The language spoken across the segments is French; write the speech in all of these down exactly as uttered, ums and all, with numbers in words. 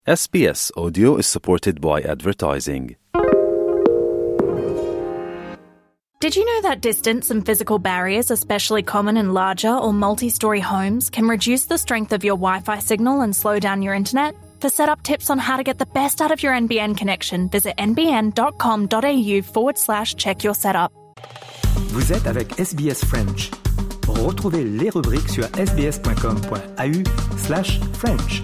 S B S Audio is supported by advertising. Did you know that distance and physical barriers, especially common in larger or multi-storey homes, can reduce the strength of your Wi-Fi signal and slow down your internet? For setup tips on how to get the best out of your N B N connection, visit nbn.com.au forward slash check your setup. Vous êtes avec S B S French. Retrouvez les rubriques sur sbs.com.au slash French.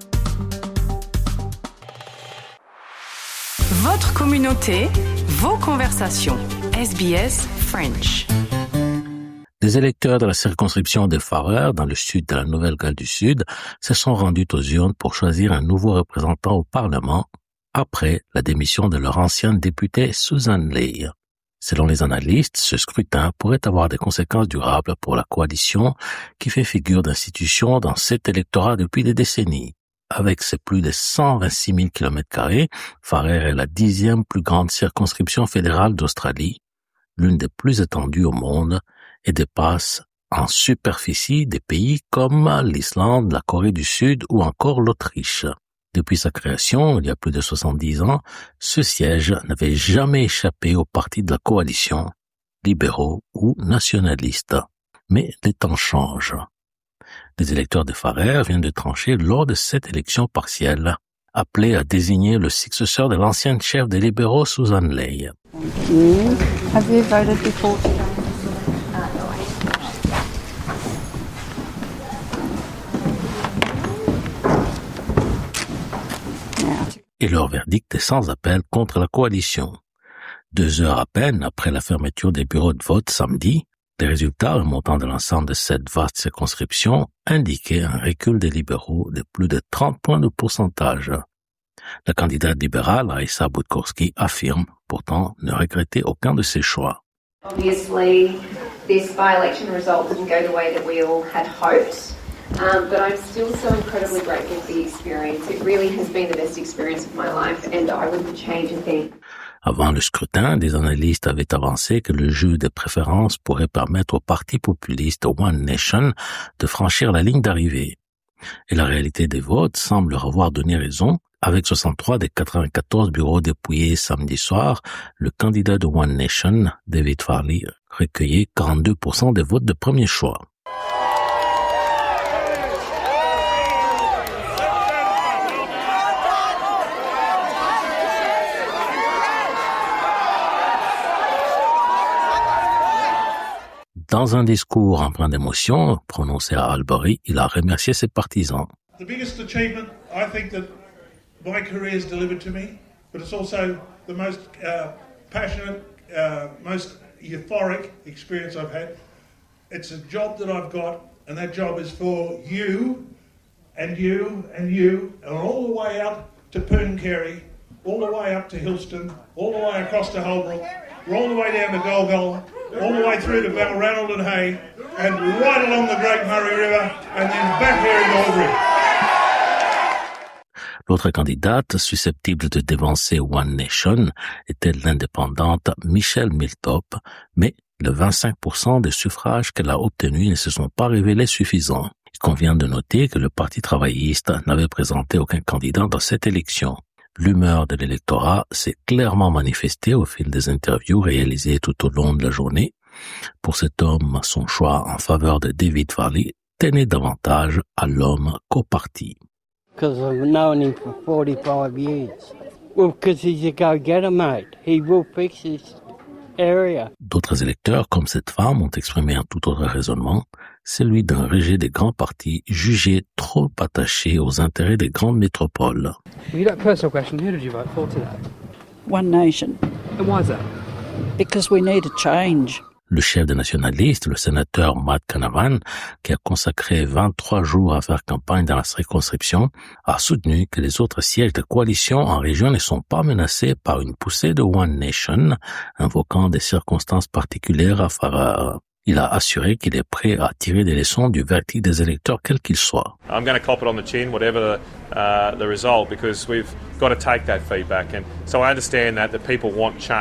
Votre communauté, vos conversations. S B S French. Des électeurs de la circonscription de Farrer, dans le sud de la Nouvelle-Galles du Sud, se sont rendus aux urnes pour choisir un nouveau représentant au Parlement après la démission de leur ancienne députée Susan Ley. Selon les analystes, ce scrutin pourrait avoir des conséquences durables pour la coalition qui fait figure d'institution dans cet électorat depuis des décennies. Avec ses plus de cent vingt-six mille kilomètres carrés, Farrer est la dixième plus grande circonscription fédérale d'Australie, l'une des plus étendues au monde, et dépasse en superficie des pays comme l'Islande, la Corée du Sud ou encore l'Autriche. Depuis sa création, il y a plus de soixante-dix ans, ce siège n'avait jamais échappé aux partis de la coalition, libéraux ou nationalistes. Mais les temps changent. Les électeurs de Farrer viennent de trancher lors de cette élection partielle, appelée à désigner le successeur de l'ancienne chef des libéraux, Susan Ley. Mm. Have you voted before? Et leur verdict est sans appel contre la coalition. Deux heures à peine après la fermeture des bureaux de vote samedi, les résultats remontant de l'ensemble de cette vaste circonscription indiquaient un recul des libéraux de plus de trente points de pourcentage. La candidate libérale, Aissa Budkowski, affirme pourtant ne regretter aucun de ses choix. Obviously, this by-election result didn't go the way that we all had hoped, um, but I'm still so incredibly grateful for the experience. It really has been the best experience of my life, and I wouldn't change a thing. Avant le scrutin, des analystes avaient avancé que le jeu des préférences pourrait permettre au parti populiste One Nation de franchir la ligne d'arrivée. Et la réalité des votes semble leur avoir donné raison. Avec soixante-trois des quatre-vingt-quatorze bureaux dépouillés samedi soir, le candidat de One Nation, David Farley, recueillait quarante-deux pour cent des votes de premier choix. Dans un discours empreint d'émotion prononcé à Albury, il a remercié ses partisans. The biggest achievement I think that my career has delivered to me, but it's also the most uh, passionate, uh, most euphoric experience I've had. It's a job that I've got, and that job is for you, and you, and you, and all the way out to Pooncarie, all the way up to Hillston, all the way across to Holbrook, all the way down to Golgola, all the way through to Balranald and Hay, and right along the Great Murray River, and then back here in Albury. L'autre candidate susceptible de dévancer One Nation était l'indépendante Michelle Miltop, mais les vingt-cinq pour cent des suffrages qu'elle a obtenus ne se sont pas révélés suffisants. Il convient de noter que le Parti travailliste n'avait présenté aucun candidat dans cette élection. L'humeur de l'électorat s'est clairement manifestée au fil des interviews réalisées tout au long de la journée. Pour cet homme, son choix en faveur de David Farley tenait davantage à l'homme qu'au parti. Because I've known him for forty-five years. Well, because he's a go-getter, mate. He will fix this area. D'autres électeurs, comme cette femme, ont exprimé un tout autre raisonnement, celui d'un rejet des grands partis jugés trop attachés aux intérêts des grandes métropoles. Well, you got a personal question. Who did you vote for today? One Nation. And why is that? Because we need a change. Le chef des nationalistes, le sénateur Matt Canavan, qui a consacré vingt-trois jours à faire campagne dans la circonscription, a soutenu que les autres sièges de coalition en région ne sont pas menacés par une poussée de One Nation, invoquant des circonstances particulières à Farrer. Il a assuré qu'il est prêt à tirer des leçons du verdict des électeurs, quel qu'il soit. I'm going to cop it on the chin, whatever the, uh, the result, because we've got to take that feedback. And so I understand that, that people want change.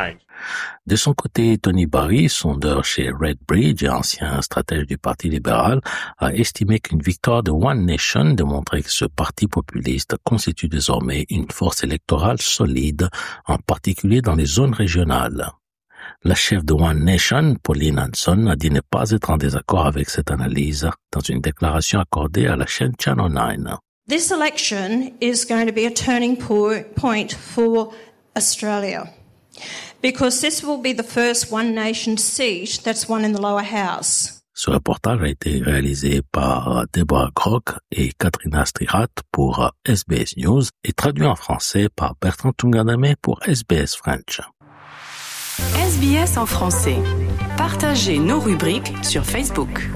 De son côté, Tony Barry, sondeur chez Redbridge et ancien stratège du Parti libéral, a estimé qu'une victoire de One Nation démontrait que ce parti populiste constitue désormais une force électorale solide, en particulier dans les zones régionales. La chef de One Nation, Pauline Hanson, a dit ne pas être en désaccord avec cette analyse dans une déclaration accordée à la chaîne Channel nine. This election is going to be a turning point for Australia, because this will be the first One Nation seat that's won in the lower house. Ce reportage a été réalisé par Deborah Grock et Katrina Strihat pour S B S News et traduit en français par Bertrand Tunganame pour S B S French. S B S en français. Partagez nos rubriques sur Facebook.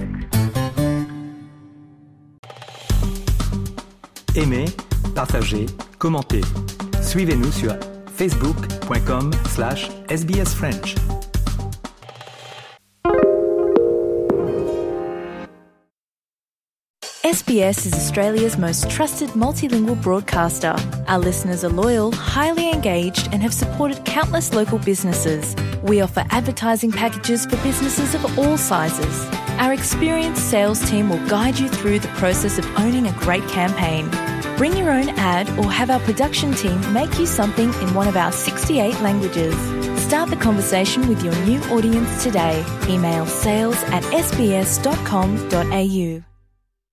Aimez, partagez, commentez. Suivez-nous sur facebook dot com slash S B S French. S B S is Australia's most trusted multilingual broadcaster. Our listeners are loyal, highly engaged, and have supported countless local businesses. We offer advertising packages for businesses of all sizes. Our experienced sales team will guide you through the process of owning a great campaign. Bring your own ad or have our production team make you something in one of our sixty-eight languages. Start the conversation with your new audience today. Email sales at s b s dot com dot a u.